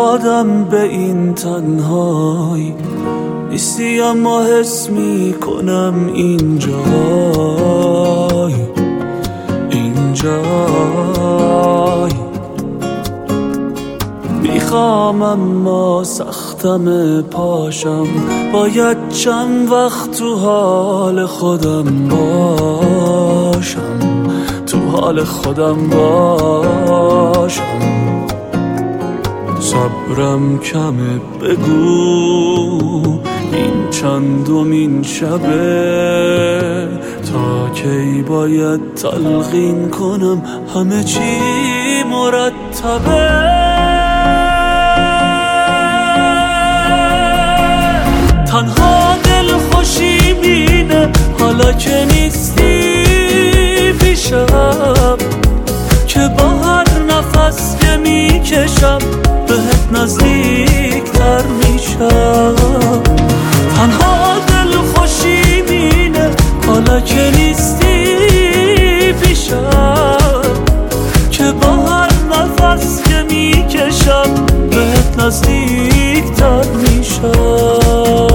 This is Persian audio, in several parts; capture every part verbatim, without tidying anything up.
آدم به این تنهایی نیستی، اما حس می کنم اینجای اینجای میخوام اما سختم پاشم، باید چند وقت تو حال خودم باشم، تو حال خودم باشم. صبرم کمه، بگو این چندمین شبه، تا کی باید تلقین کنم همه چی مرتبه. تنها دل خوشی بینه حالا که نیستی پیشم، که با هر نفس که میکشم بهت نزدیک تر میشم. تنها دل خوشی بینه حالا که نیستی پیشم، که با هر نفس که میکشم بهت نزدیک تر میشم.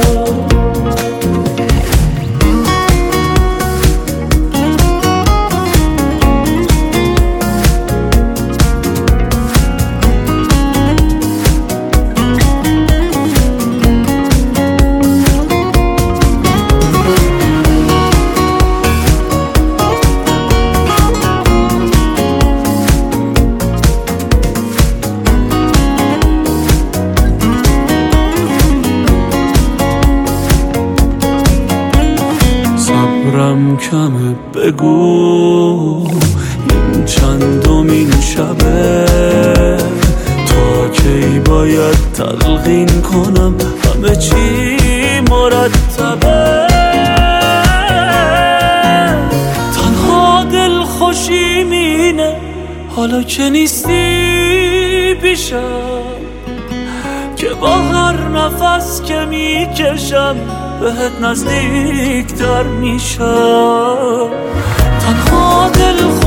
صبرم کمه، بگو این چندمین شبه، تا کی باید تلقین کنم همه چی مرتبه. تنها دل خوشی مینه حالا که نیستی پیشم، که با هر نفس که میکشم بهت نزدیک تر میشم. تنها دل